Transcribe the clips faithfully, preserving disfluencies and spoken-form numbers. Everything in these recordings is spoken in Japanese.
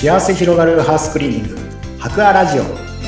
幸せ広がるハウスクリーニング博アラジオ。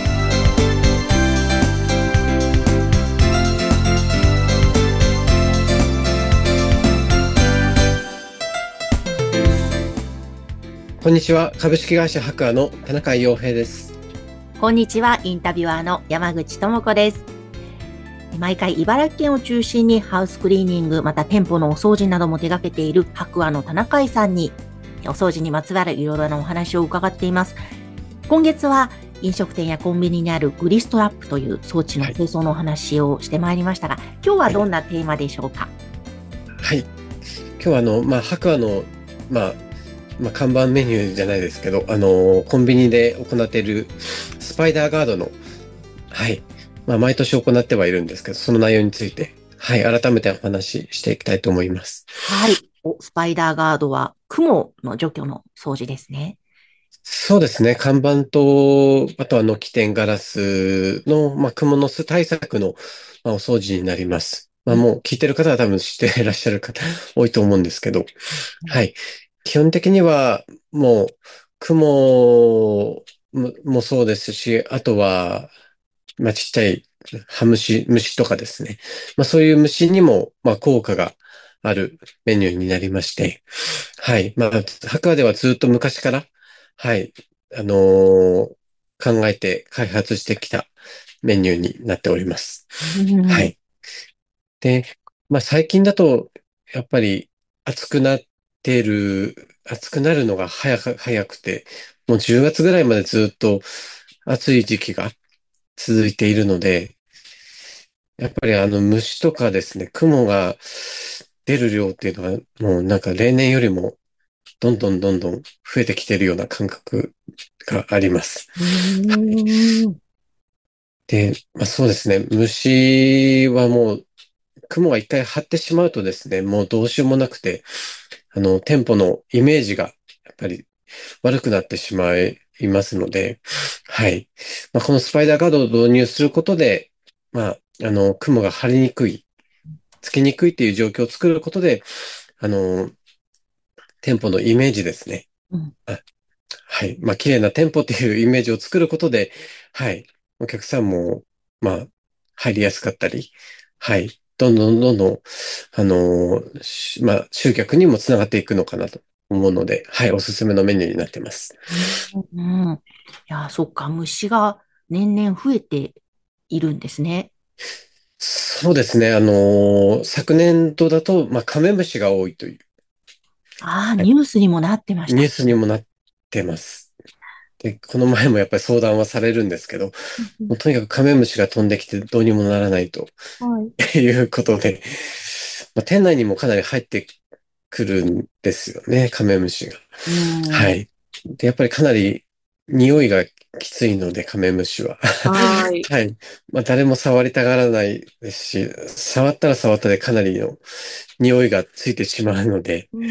こんにちは。株式会社博アの田中洋平です。 こんにちは。インタビュアーの山口智子です。毎回茨城県を中心にハウスクリーニング、また店舗のお掃除なども手掛けている博アの田中井さんにお掃除にまつわるいろいろなお話を伺っています。今月は飲食店やコンビニにあるグリストラップという装置の清掃のお話をしてまいりましたが、はい、今日はどんなテーマでしょうか？ はい。今日はあの、まあ、博アの、まあ、まあ、看板メニューじゃないですけど、あの、コンビニで行っているスパイダーガードの、はい。まあ、毎年行ってはいるんですけど、その内容について、はい。改めてお話ししていきたいと思います。 はい。おスパイダーガードは雲の除去の掃除ですね。 そうですね。看板と、あとは軒天ガラスの、まあ、蜘蛛の巣対策の、まあ、お掃除になります。まあ、もう聞いてる方は多分知っていらっしゃる方多いと思うんですけど、はい。基本的には、もう、雲ももそうですし、あとは、まあ、ちっちゃい葉虫、虫とかですね。まあ、そういう虫にも、まあ、効果があるメニューになりまして、はい。まあ、博アではずっと昔から、はい、あのー考えて開発してきたメニューになっております。はい。で、まあ、最近だと、やっぱり暑くなってる、暑くなるのが早く、早くて、もうじゅうがつぐらいまでずっと暑い時期が続いているので、やっぱりあの虫とかですね、雲が出る量っていうのはもうなんか例年よりもどんどんどんどん増えてきているような感覚があります。 うはい。 ーん。 で、まあ、そうですね、虫はもう雲が一回張ってしまうとですね、もうどうしようもなくて、あの、店舗のイメージがやっぱり悪くなってしまいますので、はい。まあ、このスパイダーガードを導入することで、まあ、あの、雲が張りにくい、つきにくいっていう状況を作ることで、あの、店舗のイメージですね。 うん。 あはい。まあ、綺麗な店舗っていうイメージを作ることで、はい。お客さんも、まあ、入りやすかったり、はい。どんどんどんどん、あのーしまあ、集客にもつながっていくのかなと思うので、はい。おすすめのメニューになっています。 うん。うん。いや、そっか。虫が年々増えているんですね。 そうですね。あのー昨年度だと、まあ、カメムシが多いという、 ああ、 はい。 ニュースにもなってましニューた。 スにもなってます。で、この前もやっぱり相談はされるんですけど、 うんうん。 もうとにかくカメムシが飛んできてどうにもならないと。 はい。 いうことで、まあ、店内にもかなり入ってくるんですよね、カメムシが。 うん。 はい。で、やっぱりかなり匂いがきついので、カメムシは。 はい。 はい。まあ、誰も触りたがらないですし、触ったら触ったでかなりの匂いがついてしまうので、 うん。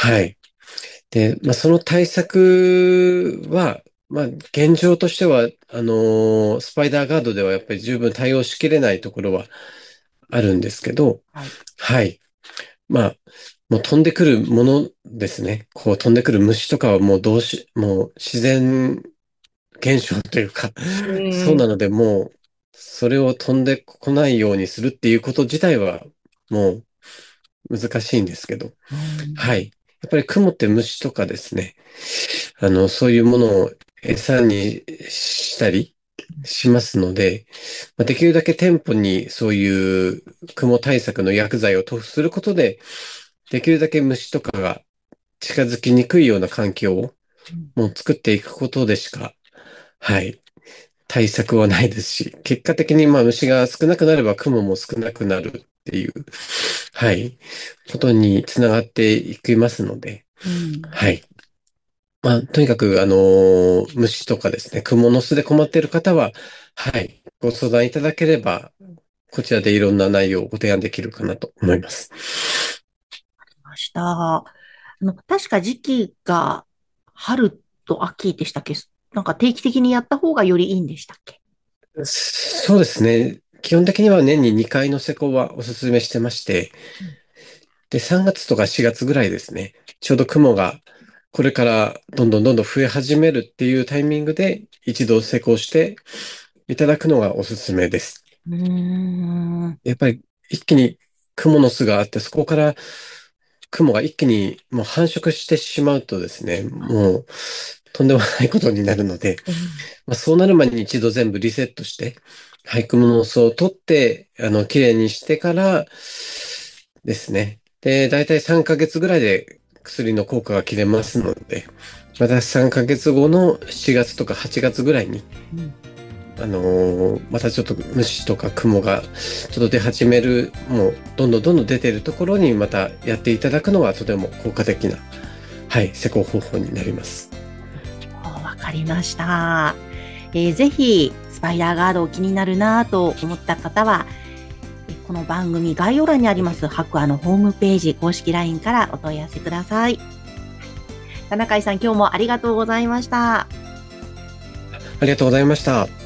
はい。で、まあ、その対策は、まあ、現状としては、あのースパイダーガードではやっぱり十分対応しきれないところはあるんですけど、 はい。 はい。まあ、もう飛んでくるものですね。こう飛んでくる虫とかはもうどうし、もう自然現象というか、 うそうん。 なのでもう、それを飛んでこないようにするっていうこと自体は、もう難しいんですけど、 うん。 はい。やっぱり雲って虫とかですね、あの、そういうものを餌にしたりしますので、まあできるだけ店舗にそういう雲対策の薬剤を塗布することで、できるだけ虫とかが近づきにくいような環境をもう作っていくことでしか、はい、対策はないですし、結果的にまあ虫が少なくなれば雲も少なくなるっていう、はい、ことにつながっていきますので、 うん。 はい。まあ、とにかく、あのー虫とかですね、蜘蛛の巣で困っている方は、はい、ご相談いただければ、こちらでいろんな内容をご提案できるかなと思います。 ました。あの、確か時期が春と秋でしたっけ？なんか定期的にやった方がよりいいんでしたっけ？ そうですね。基本的には年ににかいの施工はお勧めしてまして、 うん。 で、さんがつとかしがつぐらいですね。ちょうど雲がこれからどんどんどんどん増え始めるっていうタイミングで一度施工していただくのがおすすめです。 うーん。 やっぱり一気に蜘蛛の巣があって、そこから蜘蛛が一気にもう繁殖してしまうとですね、もうとんでもないことになるので、 えーまあ、そうなる前に一度全部リセットして、はい、蜘蛛の巣を取って、あの、きれいにしてからですね。で、だいたいさんかげつぐらいで薬の効果が切れますので、またさんかげつごのしちがつとかはちがつぐらいに、 うんあのーまたちょっと虫とか雲がちょっと出始める、もうどんどんどんどん出ているところにまたやっていただくのがとても効果的な、はい、施工方法になります。 わかりました。えーぜひ、スパイダーガード気になるなと思った方は、えこの番組概要欄にあります白亜のホームページ公式 ライン からお問い合わせください。田中井さん、今日もありがとうございました。 ありがとうございました。